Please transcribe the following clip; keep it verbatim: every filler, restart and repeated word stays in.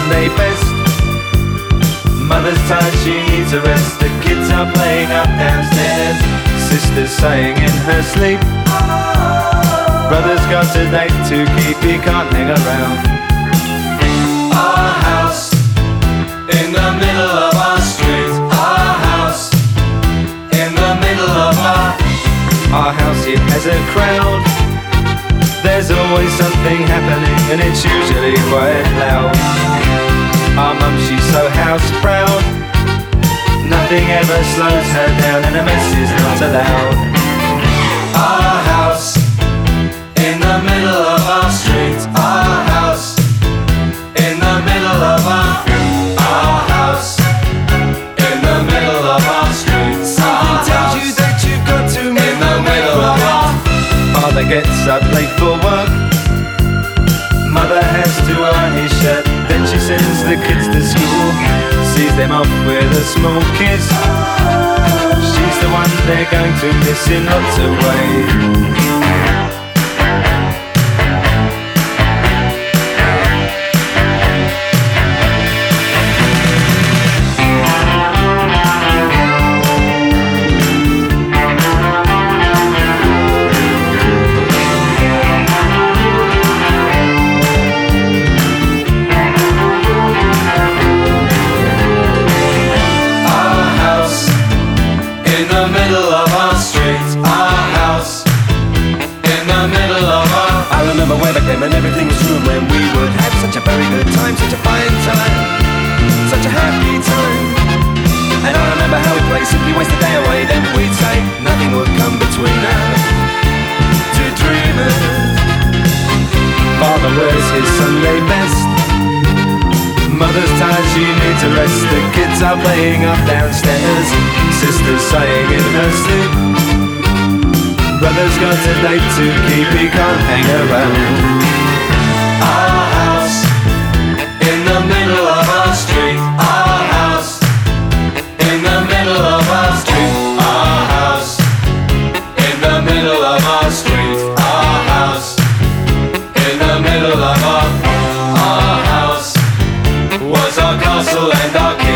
Sunday best. Mother's tired, she needs a rest. The kids are playing up downstairs. Sister's sighing in her sleep. Brother's got a date to keep, he can't hang around. Our house in the middle of our street. Our house in the middle of our Our house, it has a crowd. There's always something happening and it's usually quite loud. Our mum, she's so house proud. Nothing ever slows her down and a mess is not allowed. Our house in the middle of our street. Our house in the middle of our Our house in the middle of our street. Something tells you that you've got to in the middle of our Father gets up late for work. Mother has to iron his shirt. Then she sends the kids to school, sees them off with a small kiss. She's the one they're going to miss in lots of ways. In the middle of our street, our house in the middle of our I remember when I came and everything was true, when we would have such a very good time, such a fine time, such a happy time. And I remember how we'd play, simply waste the day away. Then we'd say nothing would come between us, two dreamers. Father wears his Sunday best. Mother's tired, she needs a rest. The kids are playing up downstairs. Sister's sighing in her sleep. Brother's got a date to keep, he can't hang around. Our house in the middle of our street. Our house in the middle of our street. Our house in the middle of our street. Our house in the middle of our Our house was our castle and our